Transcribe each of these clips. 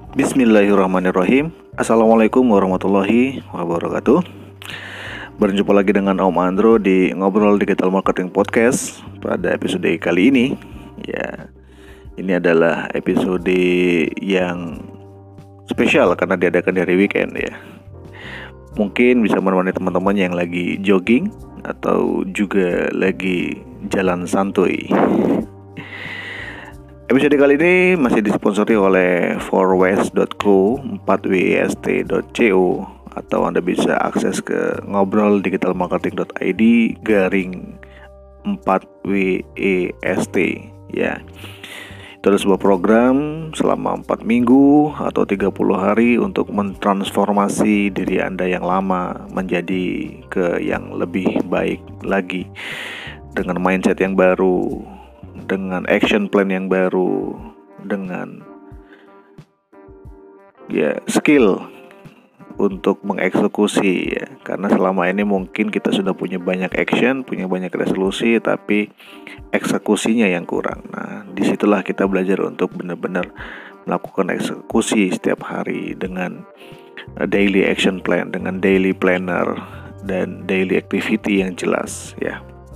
Bismillahirrahmanirrahim. Assalamualaikum warahmatullahi wabarakatuh. Berjumpa lagi dengan Om Andro di Ngobrol Digital Marketing Podcast. Pada episode kali ini, ini adalah episode yang spesial karena diadakan dari weekend ya. Mungkin bisa menemani teman-teman yang lagi jogging atau juga lagi jalan santuy. Episode kali ini masih disponsori oleh forwest.co, 4west.co, atau Anda bisa akses ke ngobroldigitalmarketing.id /4west ya. Itu adalah sebuah program selama 4 minggu atau 30 hari untuk mentransformasi diri Anda yang lama menjadi ke yang lebih baik lagi, dengan mindset yang baru, dengan action plan yang baru, dengan skill untuk mengeksekusi ya. Karena selama ini mungkin kita sudah punya banyak action, punya banyak resolusi, tapi eksekusinya yang kurang. Nah, disitulah kita belajar untuk benar-benar melakukan eksekusi setiap hari dengan daily action plan, dengan daily planner dan daily activity yang jelas ya.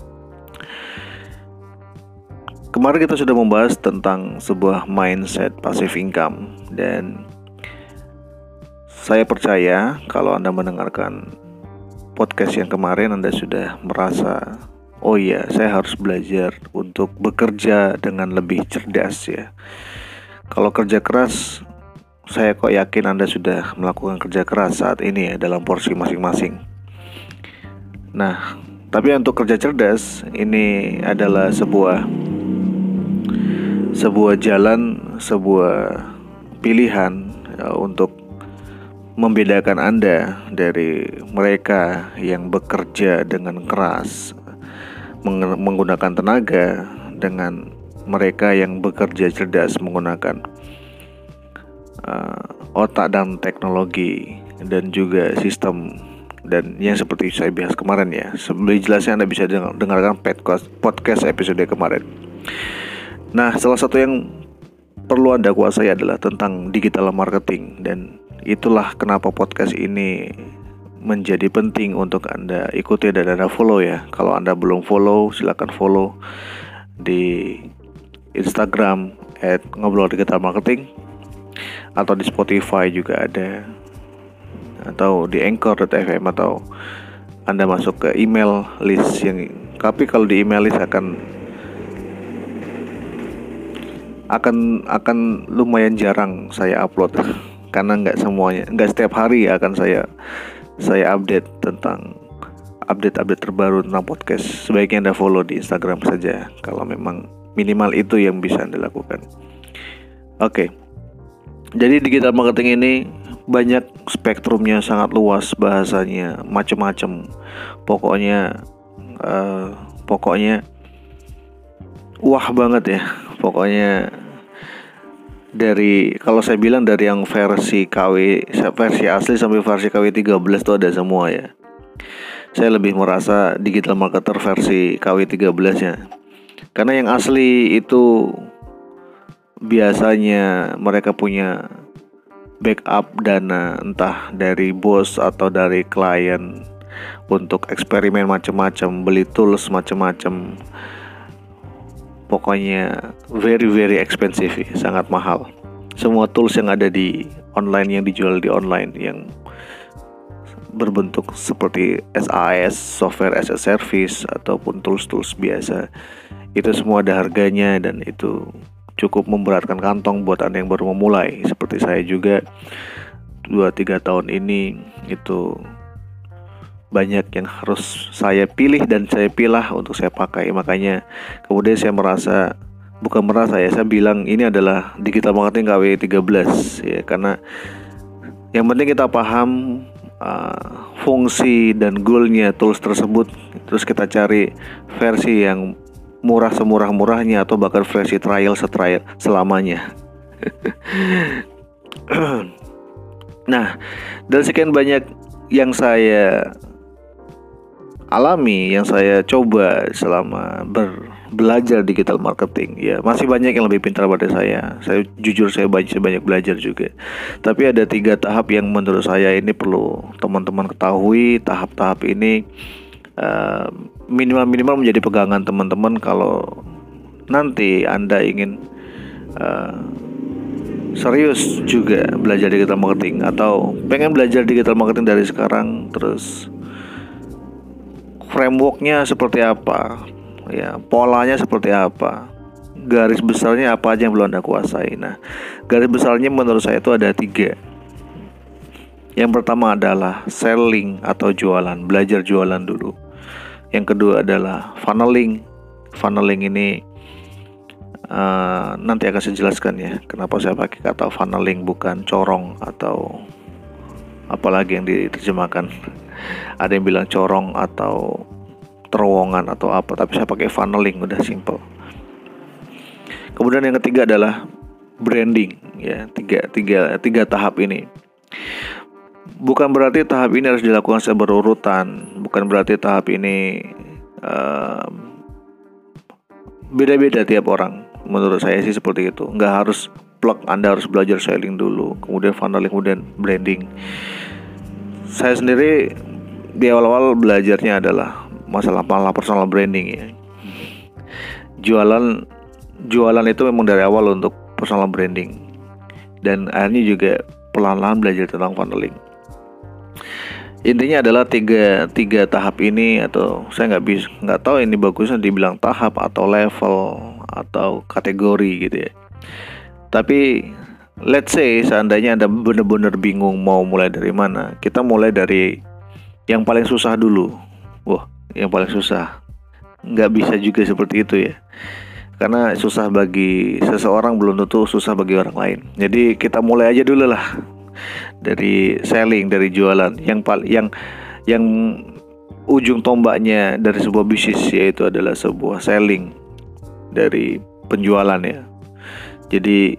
Kemarin kita sudah membahas tentang sebuah mindset passive income, dan saya percaya kalau Anda mendengarkan podcast yang kemarin, Anda sudah merasa, oh iya, saya harus belajar untuk bekerja dengan lebih cerdas ya. Kalau kerja keras, saya kok yakin Anda sudah melakukan kerja keras saat ini ya, dalam porsi masing-masing. Nah, tapi untuk kerja cerdas, ini adalah sebuah jalan, sebuah pilihan untuk membedakan Anda dari mereka yang bekerja dengan keras, menggunakan tenaga, dengan mereka yang bekerja cerdas menggunakan otak dan teknologi dan juga sistem, dan yang seperti saya bahas kemarin ya. Sebelum jelasnya Anda bisa dengarkan podcast episode kemarin. Nah, salah satu yang perlu Anda kuasai adalah tentang digital marketing, dan itulah kenapa podcast ini menjadi penting untuk Anda ikuti dan Anda follow ya. Kalau Anda belum follow, silakan follow di Instagram @ngobroldigitalmarketing, atau di Spotify juga ada, atau di Anchor.fm, atau Anda masuk ke email list yang, tapi kalau di email list akan lumayan jarang saya upload karena nggak setiap hari akan saya update tentang update terbaru tentang podcast. Sebaiknya Anda follow di Instagram saja kalau memang minimal itu yang bisa Anda lakukan. Oke. Jadi digital marketing ini banyak spektrumnya, sangat luas, bahasanya macam-macam. Pokoknya wah banget ya. Pokoknya kalau saya bilang dari yang versi asli sampai versi KW 13 itu ada semua ya. Saya lebih merasa digital marketer versi KW 13 nya. Karena yang asli itu biasanya mereka punya backup dana, entah dari bos atau dari klien, untuk eksperimen macam-macam, beli tools macam-macam. Pokoknya very very expensive, sangat mahal. Semua tools yang ada di online, yang dijual di online, yang berbentuk seperti SaaS, software as a service, ataupun tools biasa, itu semua ada harganya, dan itu cukup memberatkan kantong buat Anda yang baru memulai. Seperti saya juga 2-3 tahun ini, itu banyak yang harus saya pilih dan saya pilah untuk saya pakai. Makanya kemudian saya saya bilang ini adalah digital marketing KW 13 ya, karena yang penting kita paham fungsi dan goalnya tools tersebut, terus kita cari versi yang murah semurah-murahnya, atau bahkan versi trial selamanya. Nah, dari sekian banyak yang saya alami, yang saya coba selama belajar digital marketing. Ya, masih banyak yang lebih pintar pada saya. Saya jujur saya banyak belajar juga. Tapi ada 3 tahap yang menurut saya ini perlu teman-teman ketahui. Tahap-tahap ini minimal menjadi pegangan teman-teman kalau nanti Anda ingin serius juga belajar digital marketing atau pengen belajar digital marketing dari sekarang, terus frameworknya seperti apa, ya, polanya seperti apa, garis besarnya apa aja yang belum Anda kuasai. Nah, garis besarnya menurut saya itu ada 3. Yang pertama adalah selling atau jualan, belajar jualan dulu. Yang kedua adalah funneling. Funneling ini nanti akan saya jelaskan ya, kenapa saya pakai kata funneling bukan corong atau apalagi yang diterjemahkan. Ada yang bilang corong atau terowongan atau apa, tapi saya pakai funneling, udah simple. Kemudian yang ketiga adalah branding, ya. Tiga tahap ini. Bukan berarti tahap ini harus dilakukan secara berurutan. Bukan berarti tahap ini beda-beda tiap orang. Menurut saya sih seperti itu. Nggak harus plug, Anda harus belajar selling dulu, kemudian funneling, kemudian branding. Saya sendiri di awal-awal belajarnya adalah masalah personal branding ya. Jualan itu memang dari awal untuk personal branding. Dan akhirnya juga pelan-pelan belajar tentang funneling. Intinya adalah tiga tahap ini, atau saya nggak tahu ini bagusnya dibilang tahap atau level atau kategori gitu ya. Tapi let's say seandainya Anda benar-benar bingung mau mulai dari mana, kita mulai dari yang paling susah dulu. Wah, yang paling susah. Nggak bisa juga seperti itu ya. Karena susah bagi seseorang belum tentu susah bagi orang lain. Jadi kita mulai aja dulu lah dari selling, dari jualan. Yang ujung tombaknya dari sebuah bisnis yaitu adalah sebuah selling, dari penjualan ya. Jadi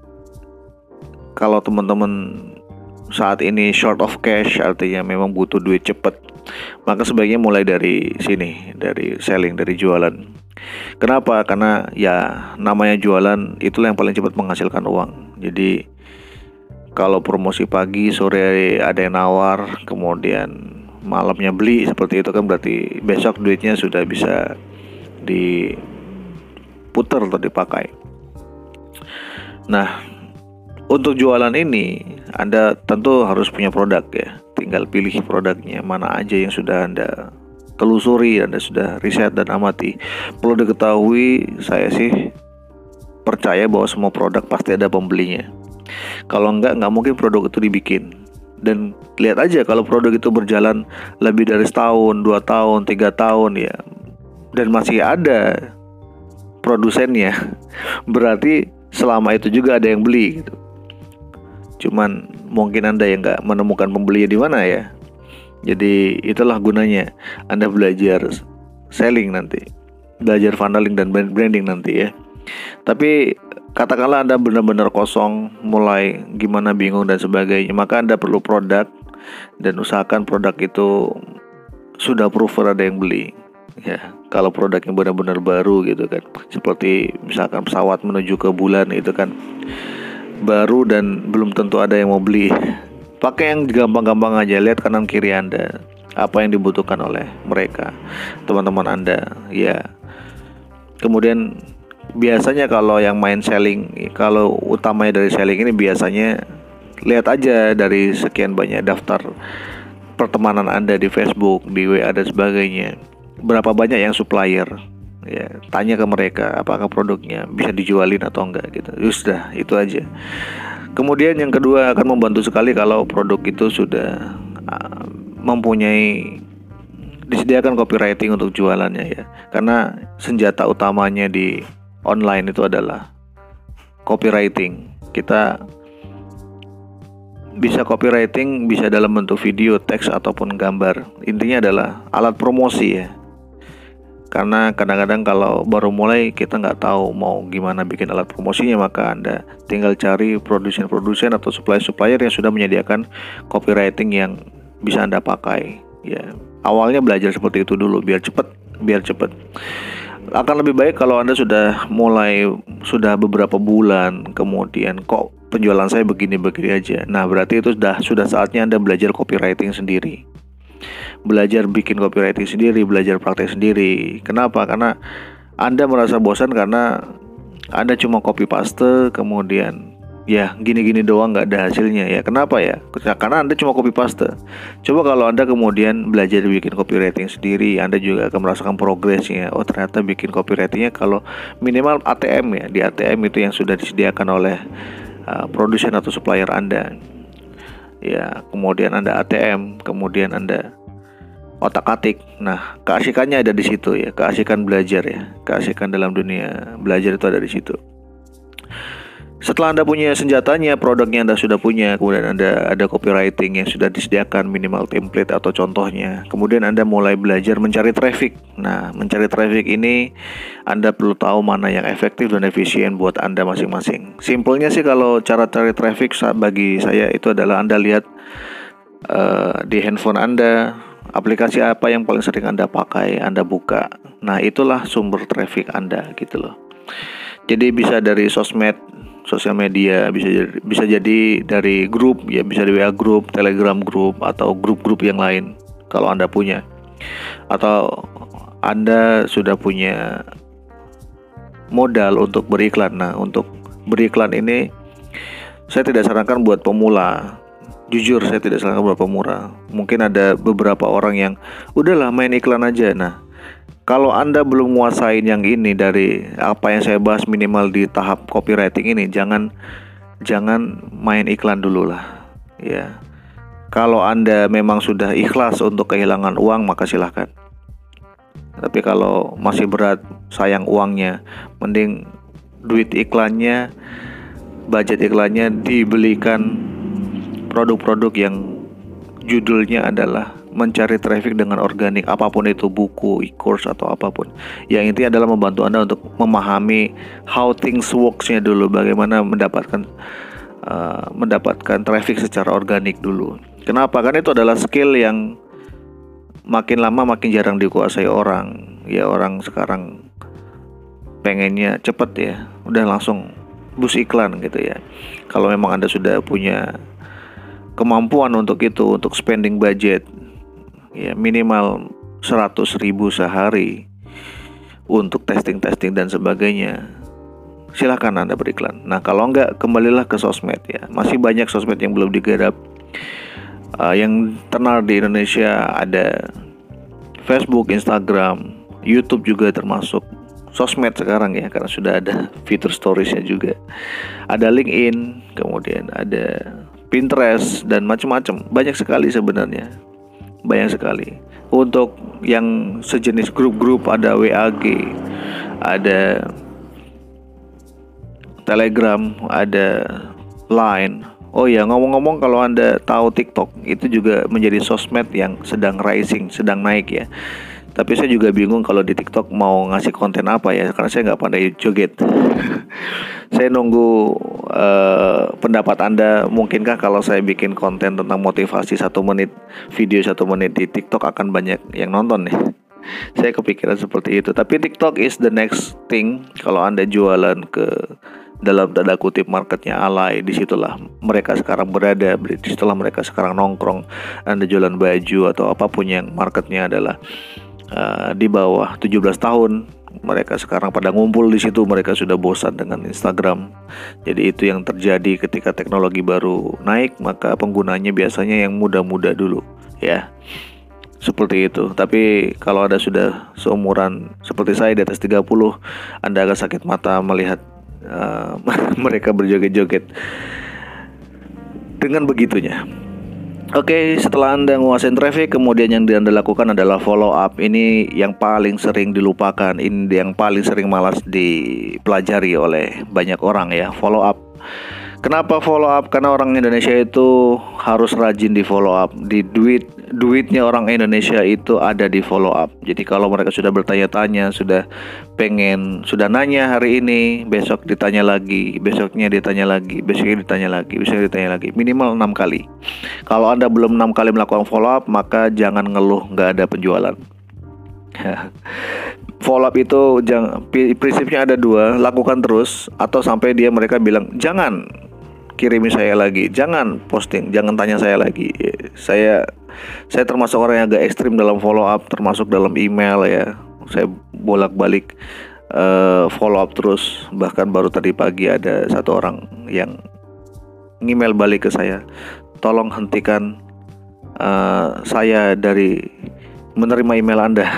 kalau teman-teman saat ini short of cash, artinya memang butuh duit cepat, maka sebaiknya mulai dari sini, dari selling, dari jualan. Kenapa? Karena ya namanya jualan itulah yang paling cepat menghasilkan uang. Jadi kalau promosi pagi, sore ada yang nawar, kemudian malamnya beli, seperti itu kan berarti besok duitnya sudah bisa diputar atau dipakai. Nah, untuk jualan ini Anda tentu harus punya produk ya. Tinggal pilih produknya mana aja yang sudah Anda telusuri, Anda sudah riset dan amati. Perlu diketahui, saya sih percaya bahwa semua produk pasti ada pembelinya. Kalau nggak mungkin produk itu dibikin. Dan lihat aja kalau produk itu berjalan lebih dari setahun, 2 tahun, 3 tahun ya, dan masih ada produsennya, berarti selama itu juga ada yang beli gitu. Cuman mungkin Anda yang nggak menemukan pembelinya di mana ya. Jadi itulah gunanya Anda belajar selling nanti, belajar funneling dan branding nanti ya. Tapi katakanlah Anda benar-benar kosong, mulai gimana bingung dan sebagainya, maka Anda perlu produk dan usahakan produk itu sudah proven ada yang beli. Ya, kalau produknya benar-benar baru gitu kan, seperti misalkan pesawat menuju ke bulan, itu kan baru dan belum tentu ada yang mau beli. Pakai yang gampang-gampang aja, lihat kanan kiri Anda apa yang dibutuhkan oleh mereka, teman-teman Anda ya. Kemudian biasanya kalau yang main selling, kalau utamanya dari selling ini, biasanya lihat aja dari sekian banyak daftar pertemanan Anda di Facebook, di WA dan sebagainya, berapa banyak yang supplier ya. Tanya ke mereka apakah produknya bisa dijualin atau enggak gitu. Sudah, itu aja. Kemudian yang kedua, akan membantu sekali kalau produk itu sudah mempunyai disediakan copywriting untuk jualannya ya. Karena senjata utamanya di online itu adalah copywriting. Kita bisa copywriting, bisa dalam bentuk video, teks ataupun gambar. Intinya adalah alat promosi ya. Karena kadang-kadang kalau baru mulai kita nggak tahu mau gimana bikin alat promosinya, maka Anda tinggal cari produsen-produsen atau supplier yang sudah menyediakan copywriting yang bisa Anda pakai ya. Awalnya belajar seperti itu dulu biar cepat. Akan lebih baik kalau Anda sudah beberapa bulan, kemudian kok penjualan saya begini-begini aja. Nah, berarti itu sudah saatnya Anda belajar copywriting sendiri. Belajar bikin copywriting sendiri, belajar praktek sendiri. Kenapa? Karena Anda merasa bosan karena Anda cuma copy paste, kemudian ya gini-gini doang, nggak ada hasilnya. Ya kenapa ya? Karena Anda cuma copy paste. Coba kalau Anda kemudian belajar bikin copywriting sendiri, Anda juga akan merasakan progresnya. Oh, ternyata bikin copywritingnya kalau minimal ATM ya, di ATM itu yang sudah disediakan oleh produsen atau supplier Anda. Ya, kemudian Anda ATM, kemudian Anda otak-atik. Nah, keasikannya ada di situ ya, keasikan belajar ya, keasikan dalam dunia belajar itu ada di situ. Setelah Anda punya senjatanya, produknya Anda sudah punya, kemudian Anda ada copywriting yang sudah disediakan, minimal template atau contohnya. Kemudian Anda mulai belajar mencari traffic. Nah, mencari traffic ini Anda perlu tahu mana yang efektif dan efisien buat Anda masing-masing. Simpelnya sih kalau cara cari traffic bagi saya itu adalah Anda lihat di handphone Anda, aplikasi apa yang paling sering Anda pakai, Anda buka. Nah, itulah sumber traffic Anda gitu loh. Jadi bisa dari sosial media, bisa jadi dari grup ya, bisa di WA grup, Telegram grup, atau grup-grup yang lain kalau Anda punya. Atau Anda sudah punya modal untuk beriklan. Nah, untuk beriklan ini saya tidak sarankan buat pemula. Jujur saya tidak sarankan buat pemula. Mungkin ada beberapa orang yang udahlah main iklan aja. Nah, kalau Anda belum nguasain yang ini dari apa yang saya bahas minimal di tahap copywriting ini, jangan main iklan dulu lah. Ya. Kalau Anda memang sudah ikhlas untuk kehilangan uang, maka silahkan. Tapi kalau masih berat, sayang uangnya, mending duit iklannya, budget iklannya dibelikan produk-produk yang judulnya adalah mencari traffic dengan organik, apapun itu, buku, e-course atau apapun. Yang intinya adalah membantu Anda untuk memahami how things works-nya dulu, bagaimana mendapatkan traffic secara organik dulu. Kenapa? Karena itu adalah skill yang makin lama makin jarang dikuasai orang. Ya, orang sekarang pengennya cepet ya, udah langsung bus iklan gitu ya. Kalau memang Anda sudah punya kemampuan untuk itu, untuk spending budget ya minimal 100.000 sehari untuk testing dan sebagainya, silahkan Anda beriklan. Nah, kalau enggak, kembalilah ke sosmed ya. Masih banyak sosmed yang belum digarap. Yang terkenal di Indonesia ada Facebook, Instagram, YouTube juga termasuk sosmed sekarang ya, karena sudah ada fitur storiesnya juga. Ada LinkedIn, kemudian ada Pinterest dan macam-macam. Banyak sekali sebenarnya. Banyak sekali. Untuk yang sejenis grup-grup ada WAG, ada Telegram, ada Line. Oh ya, ngomong-ngomong, kalau Anda tahu TikTok, itu juga menjadi sosmed yang sedang rising, sedang naik ya. Tapi saya juga bingung kalau di TikTok mau ngasih konten apa ya, karena saya nggak pandai joget. Saya nunggu pendapat Anda. Mungkinkah kalau saya bikin konten tentang motivasi 1 menit, video 1 menit di TikTok akan banyak yang nonton nih. Saya kepikiran seperti itu. Tapi TikTok is the next thing. Kalau Anda jualan ke dalam tanda kutip marketnya alay, disitulah mereka sekarang berada, disitulah mereka sekarang nongkrong. Anda jualan baju atau apapun yang marketnya adalah di bawah 17 tahun, mereka sekarang pada ngumpul di situ. Mereka sudah bosan dengan Instagram. Jadi itu yang terjadi ketika teknologi baru naik, maka penggunanya biasanya yang muda-muda dulu ya. Seperti itu. Tapi kalau Anda sudah seumuran seperti saya di atas 30, Anda agak sakit mata melihat mereka berjoget-joget dengan begitunya. Oke, setelah Anda nguasain traffic, kemudian yang Anda lakukan adalah follow up. Ini yang paling sering dilupakan, ini yang paling sering malas dipelajari oleh banyak orang ya, follow up. Kenapa follow up? Karena orang Indonesia itu harus rajin di follow up. Duitnya orang Indonesia itu ada di follow up. Jadi kalau mereka sudah bertanya-tanya, sudah nanya hari ini, besok ditanya lagi, besoknya ditanya lagi, besoknya ditanya lagi, besoknya ditanya lagi, minimal 6 kali. Kalau Anda belum 6 kali melakukan follow up, maka jangan ngeluh nggak ada penjualan. follow up itu prinsipnya ada dua, lakukan terus atau sampai mereka bilang jangan kirimi saya lagi, jangan posting, jangan tanya saya lagi. Saya termasuk orang yang agak ekstrim dalam follow up, termasuk dalam email ya. Saya bolak-balik follow up terus. Bahkan baru tadi pagi ada satu orang yang email balik ke saya, tolong hentikan saya dari menerima email Anda.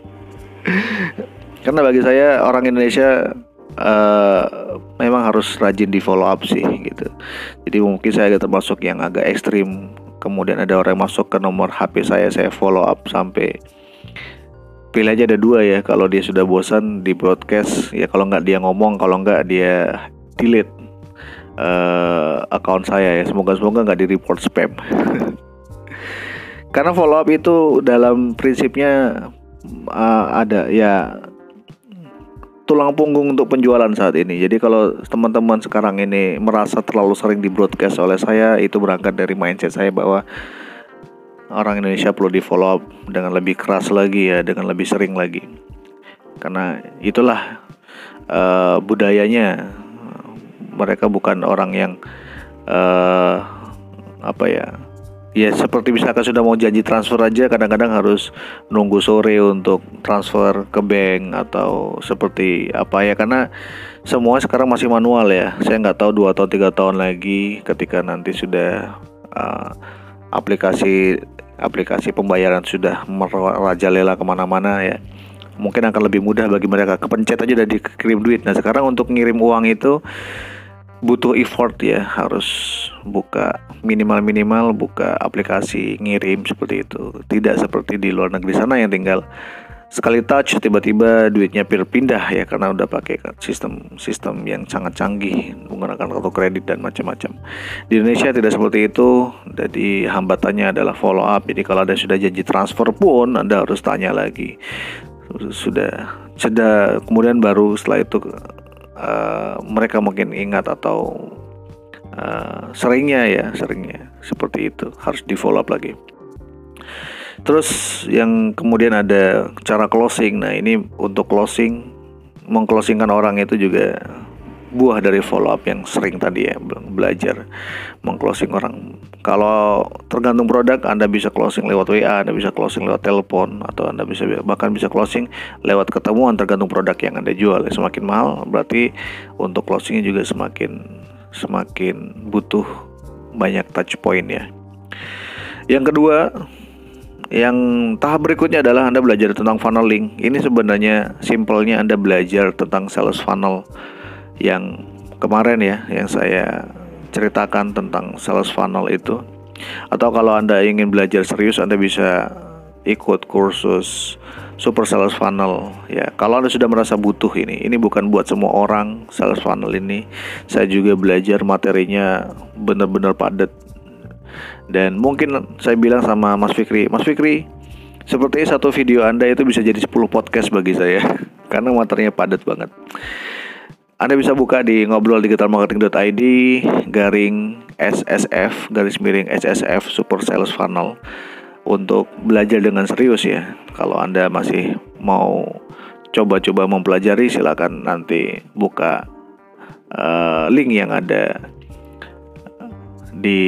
Karena bagi saya orang Indonesia memang harus rajin di follow up sih gitu. Jadi mungkin saya termasuk yang agak ekstrim. Kemudian ada orang yang masuk ke nomor HP saya follow up sampai pilih aja ada dua ya. Kalau dia sudah bosan di broadcast ya, kalau nggak dia ngomong, kalau nggak dia delete account saya ya. Semoga nggak di report spam. Karena follow up itu dalam prinsipnya ada ya tulang punggung untuk penjualan saat ini. Jadi kalau teman-teman sekarang ini merasa terlalu sering di broadcast oleh saya, itu berangkat dari mindset saya bahwa orang Indonesia perlu di follow up dengan lebih keras lagi ya, dengan lebih sering lagi. Karena itulah budayanya. Mereka bukan orang yang ya seperti misalkan sudah mau janji transfer aja kadang-kadang harus nunggu sore untuk transfer ke bank atau seperti apa ya, karena semua sekarang masih manual ya. Saya nggak tahu 2 atau 3 tahun lagi ketika nanti sudah aplikasi pembayaran sudah merajalela kemana-mana ya, mungkin akan lebih mudah bagi mereka, kepencet aja udah dikirim duit. Nah sekarang untuk ngirim uang itu butuh effort ya, harus buka minimal buka aplikasi ngirim seperti itu. Tidak seperti di luar negeri sana yang tinggal sekali touch tiba-tiba duitnya pindah ya, karena udah pakai sistem yang sangat canggih menggunakan kartu kredit dan macam-macam. Di Indonesia tidak seperti itu. Jadi hambatannya adalah follow up. Jadi kalau ada sudah janji transfer pun Anda harus tanya lagi. Sudah jeda, kemudian baru setelah itu mereka mungkin ingat atau seringnya seperti itu, harus di follow up lagi. Terus yang kemudian ada cara closing. Nah ini untuk mengclosingkan orang itu juga buah dari follow up yang sering tadi ya, belajar mengclosing orang. Kalau tergantung produk, Anda bisa closing lewat WA, Anda bisa closing lewat telepon, atau Anda bahkan bisa closing lewat ketemuan, tergantung produk yang Anda jual. Semakin mahal berarti untuk closingnya juga semakin butuh banyak touch point ya. Yang kedua, yang tahap berikutnya adalah Anda belajar tentang funneling. Ini sebenarnya simpelnya Anda belajar tentang sales funnel yang kemarin ya, yang saya ceritakan tentang sales funnel itu. Atau kalau Anda ingin belajar serius, Anda bisa ikut kursus Super Sales Funnel ya. Kalau Anda sudah merasa butuh ini bukan buat semua orang. Sales funnel ini saya juga belajar materinya benar-benar padat. Dan mungkin saya bilang sama Mas Fikri, seperti satu video Anda itu bisa jadi 10 podcast bagi saya karena materinya padat banget. Anda bisa buka di ngobroldigitalmarketing.id /SSF Super Sales Funnel untuk belajar dengan serius ya. Kalau Anda masih mau coba-coba mempelajari, silakan nanti buka link yang ada di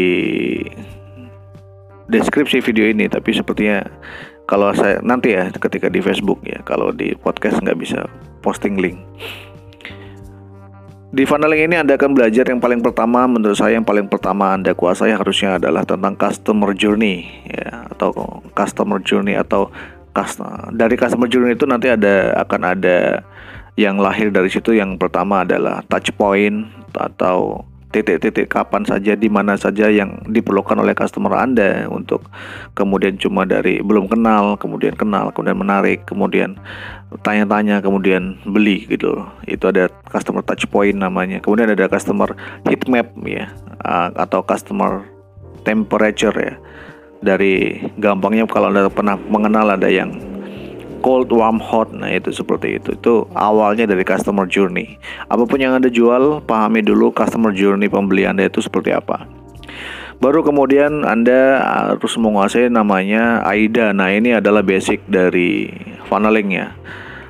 deskripsi video ini. Tapi sepertinya kalau saya nanti ya ketika di Facebook ya, kalau di podcast nggak bisa posting link. Di funneling ini Anda akan belajar yang paling pertama, menurut saya yang paling pertama Anda kuasai harusnya adalah tentang customer journey ya, atau customer journey dari customer journey itu nanti akan ada yang lahir dari situ. Yang pertama adalah touch point atau titik-titik kapan saja, di mana saja yang diperlukan oleh customer Anda untuk kemudian cuma dari belum kenal, kemudian menarik, kemudian tanya-tanya, kemudian beli gitu. Itu ada customer touch point namanya. Kemudian ada customer heat map ya, atau customer temperature ya. Dari gampangnya kalau Anda pernah mengenal ada yang cold, warm, hot. Nah itu seperti itu. Itu awalnya dari customer journey. Apapun yang Anda jual, pahami dulu customer journey pembeli Anda itu seperti apa. Baru kemudian Anda harus menguasai namanya AIDA. Nah ini adalah basic dari funnelingnya.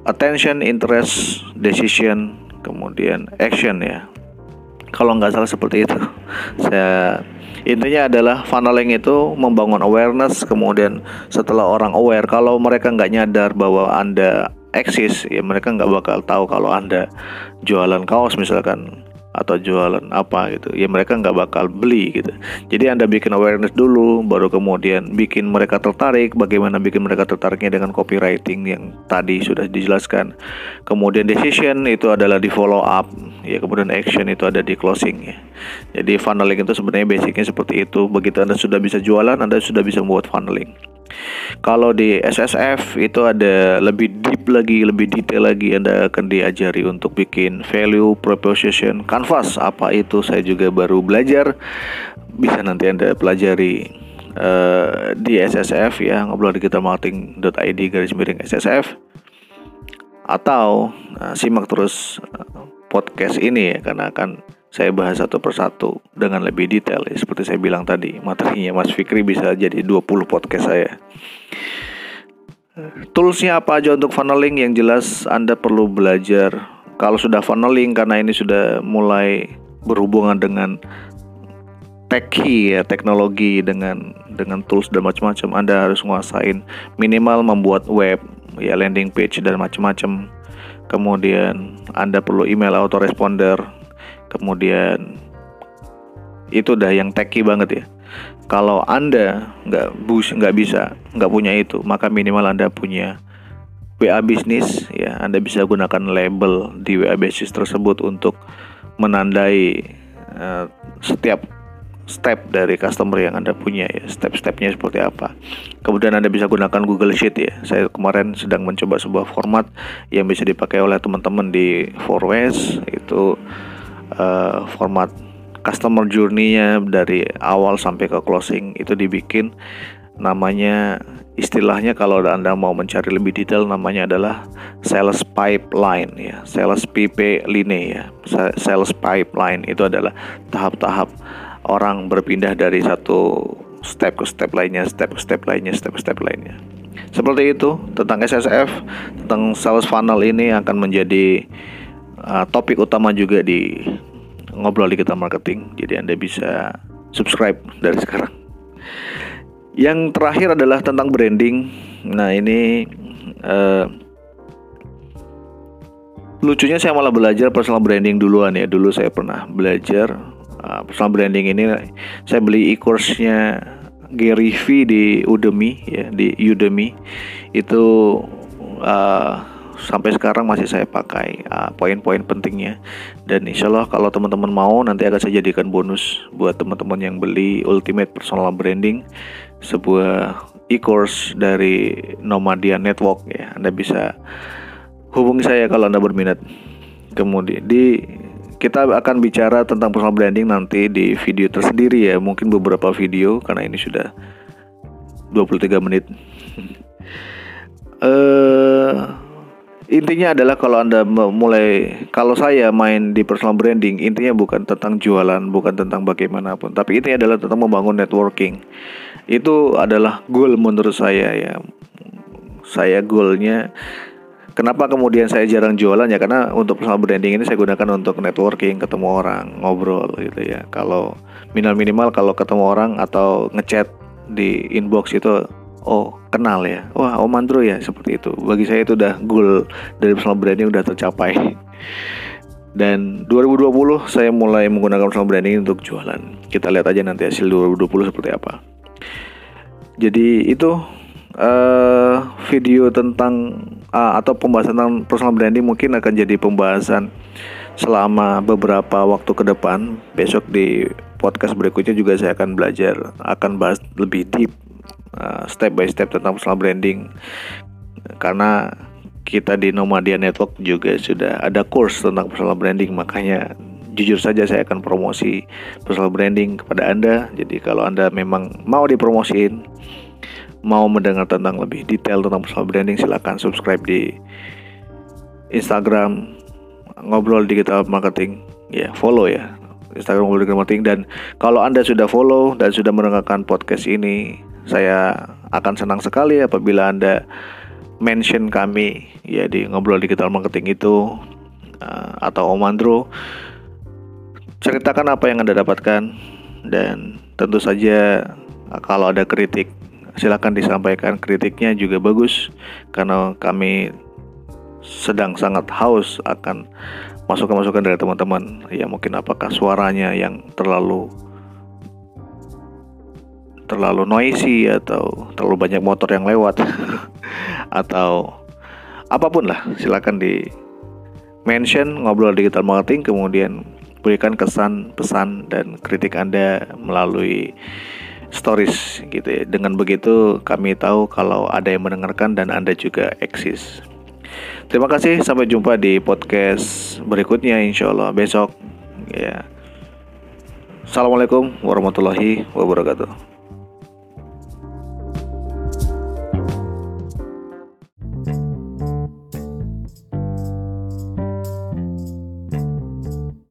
attention, interest, decision, kemudian action ya. Kalau nggak salah seperti itu. Intinya adalah funneling itu membangun awareness, kemudian setelah orang aware, kalau mereka nggak nyadar bahwa Anda eksis, ya mereka nggak bakal tahu kalau Anda jualan kaos misalkan, atau jualan apa gitu, ya mereka nggak bakal beli gitu. Jadi Anda bikin awareness dulu, baru kemudian bikin mereka tertarik. Bagaimana bikin mereka tertariknya? Dengan copywriting yang tadi sudah dijelaskan. Kemudian decision itu adalah di follow up, ya kemudian action itu ada di closing ya. Jadi funneling itu sebenarnya basicnya seperti itu. Begitu Anda sudah bisa jualan, Anda sudah bisa membuat funneling. Kalau di SSF itu ada lebih deep lagi, lebih detail lagi. Anda akan diajari untuk bikin value proposition canvas. Apa itu? Saya juga baru belajar. Bisa nanti Anda pelajari di SSF ya, ngobroldigitalmarketing.id/SSF. Atau simak terus podcast ini ya, karena akan saya bahas satu persatu dengan lebih detail ya. Seperti saya bilang tadi, materinya Mas Fikri bisa jadi 20 podcast saya. Toolsnya apa aja untuk funneling? Yang jelas Anda perlu belajar. Kalau sudah funneling, karena ini sudah mulai berhubungan dengan techie ya, teknologi, dengan tools dan macam-macam, Anda harus nguasain minimal membuat web ya, landing page dan macam-macam. Kemudian Anda perlu email autoresponder. Kemudian itu udah yang techy banget ya. Kalau Anda nggak punya itu, maka minimal Anda punya WA bisnis ya. Anda bisa gunakan label di WA bisnis tersebut untuk menandai setiap step dari customer yang Anda punya ya, step-stepnya seperti apa. Kemudian Anda bisa gunakan Google Sheet ya. Saya kemarin sedang mencoba sebuah format yang bisa dipakai oleh teman-teman di 4Ways. Itu format customer journey-nya dari awal sampai ke closing itu dibikin, namanya, istilahnya kalau Anda mau mencari lebih detail, namanya adalah sales pipeline ya, sales pipeline ya. Sales pipeline itu adalah tahap-tahap orang berpindah dari satu step ke step lainnya, step ke step lainnya. Seperti itu tentang SSF, tentang sales funnel ini akan menjadi topik utama juga di Ngobrol Digital Marketing. Jadi Anda bisa subscribe dari sekarang. Yang terakhir adalah tentang branding. Nah ini lucunya saya malah belajar personal branding duluan ya. Dulu saya pernah belajar personal branding ini. Saya beli e-course-nya Gary V di Udemy ya, di Udemy. Itu sampai sekarang masih saya pakai poin-poin pentingnya. Dan insya Allah kalau teman-teman mau, nanti akan saya jadikan bonus buat teman-teman yang beli Ultimate Personal Branding, sebuah e-course dari Nomadia Network ya. Anda bisa hubungi saya kalau Anda berminat. Kemudian kita akan bicara tentang personal branding nanti di video tersendiri ya. Mungkin beberapa video, karena ini sudah 23 menit. Intinya adalah kalau saya main di personal branding, intinya bukan tentang jualan, bukan tentang bagaimanapun, tapi intinya adalah tentang membangun networking. Itu adalah goal menurut saya ya. Saya goalnya, kenapa kemudian saya jarang jualan ya, karena untuk personal branding ini saya gunakan untuk networking, ketemu orang, ngobrol gitu ya. Kalau minimal kalau ketemu orang atau ngechat di inbox itu, oh kenal ya, wah Om Andro ya, seperti itu. Bagi saya itu udah goal dari personal branding udah tercapai. Dan 2020 saya mulai menggunakan personal branding untuk jualan. Kita lihat aja nanti hasil 2020 seperti apa. Jadi itu video tentang atau pembahasan tentang personal branding mungkin akan jadi pembahasan selama beberapa waktu ke depan. Besok di podcast berikutnya juga saya akan bahas lebih deep, step by step tentang personal branding. Karena kita di Nomadia Network juga sudah ada course tentang personal branding, makanya jujur saja saya akan promosi personal branding kepada Anda. Jadi kalau Anda memang mau dipromosiin, mau mendengar tentang lebih detail tentang personal branding, silakan subscribe di Instagram Ngobrol Digital Marketing ya, follow ya Instagram Ngobrol Digital Marketing. Dan kalau Anda sudah follow dan sudah mendengarkan podcast ini, saya akan senang sekali apabila Anda mention kami ya di Ngobrol Digital Marketing itu, atau Om Andro. Ceritakan apa yang Anda dapatkan, dan tentu saja kalau ada kritik silakan disampaikan. Kritiknya juga bagus karena kami sedang sangat haus akan masukan-masukan dari teman-teman. Ya mungkin apakah suaranya yang terlalu noisy atau terlalu banyak motor yang lewat atau apapun lah, silakan di mention Ngobrol Digital Marketing, kemudian berikan kesan, pesan, dan kritik Anda melalui stories gitu ya. Dengan begitu kami tahu kalau ada yang mendengarkan dan Anda juga eksis. Terima kasih, sampai jumpa di podcast berikutnya insyaallah besok ya. Assalamualaikum warahmatullahi wabarakatuh.